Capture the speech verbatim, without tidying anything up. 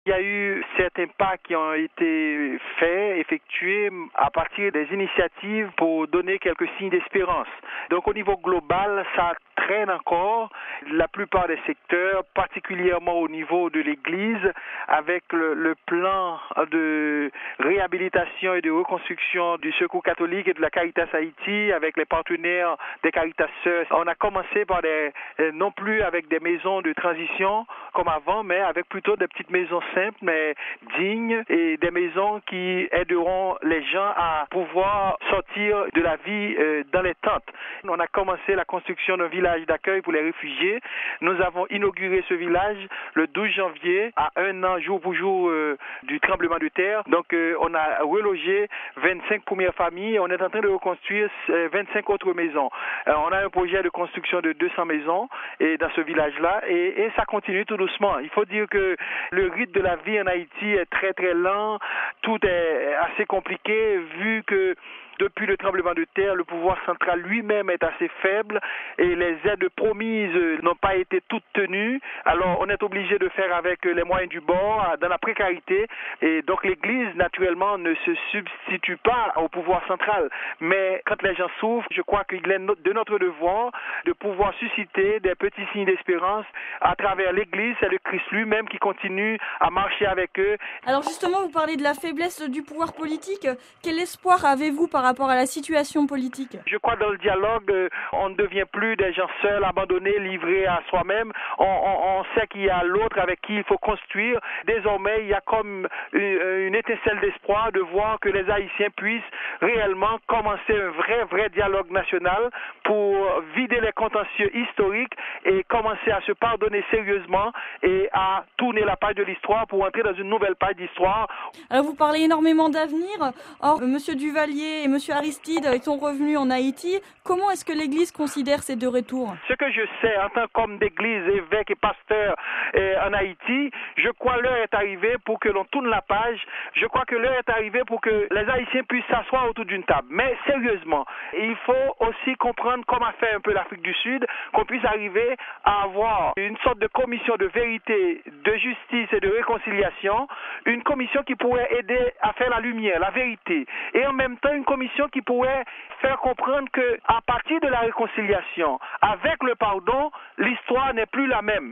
Il y a eu certains pas qui ont été faits, effectués à partir des initiatives pour donner quelques signes d'espérance. Donc au niveau global, ça traîne encore. La plupart des secteurs, particulièrement au niveau de l'Église, avec le, le plan de réhabilitation et de reconstruction du Secours catholique et de la Caritas Haïti, avec les partenaires des Caritas Sœurs. On a commencé par des, non plus avec des maisons de transition comme avant, mais avec plutôt des petites maisons simples, mais dignes, et des maisons qui aideront les gens à pouvoir sortir de la vie euh, dans les tentes. On a commencé la construction d'un village d'accueil pour les réfugiés. Nous avons inauguré ce village le douze janvier, à un an jour pour jour euh, du tremblement de terre. Donc euh, on a relogé vingt-cinq premières familles. On est en train de reconstruire euh, vingt-cinq autres maisons. Euh, on a un projet de construction de deux cents maisons et dans ce village-là, et, et ça continue tout doucement. Il faut dire que le rythme de la vie en Haïti est très très lent. Tout est assez compliqué vu que depuis le tremblement de terre, le pouvoir central lui-même est assez faible et les aides promises n'ont pas été toutes tenues. Alors on est obligé de faire avec les moyens du bord, dans la précarité. Et donc l'Église, naturellement, ne se substitue pas au pouvoir central. Mais quand les gens souffrent, je crois qu'il est de notre devoir de pouvoir susciter des petits signes d'espérance à travers l'Église. C'est le Christ lui-même qui continue à marcher avec eux. Alors justement, vous parlez de la faiblesse du pouvoir politique. Quel espoir avez-vous par rapport à la situation politique? Je crois que dans le dialogue, on ne devient plus des gens seuls, abandonnés, livrés à soi-même. On, on, on sait qu'il y a l'autre avec qui il faut construire. Désormais, il y a comme une, une étincelle d'espoir de voir que les Haïtiens puissent réellement commencer un vrai, vrai dialogue national pour vider les contentieux historiques et commencer à se pardonner sérieusement et à tourner la page de l'histoire pour entrer dans une nouvelle page d'histoire. Alors vous parlez énormément d'avenir. Or, M. Duvalier et M. Aristide sont revenus en Haïti. Comment est-ce que l'Église considère ces deux retours? Ce que je sais en tant qu'homme d'église, évêque et pasteur eh, en Haïti, je crois que l'heure est arrivée pour que l'on tourne la page. Je crois que l'heure est arrivée pour que les Haïtiens puissent s'asseoir autour d'une table. Mais sérieusement, il faut aussi comprendre, comme a fait un peu l'Afrique du Sud, qu'on puisse arriver à avoir une sorte de commission de vérité, de justice et de réconciliation, une commission qui pourrait aider à faire la lumière, la vérité, et en même temps une commission qui pourrait faire comprendre que à partir de la réconciliation, avec le pardon, l'histoire n'est plus la même.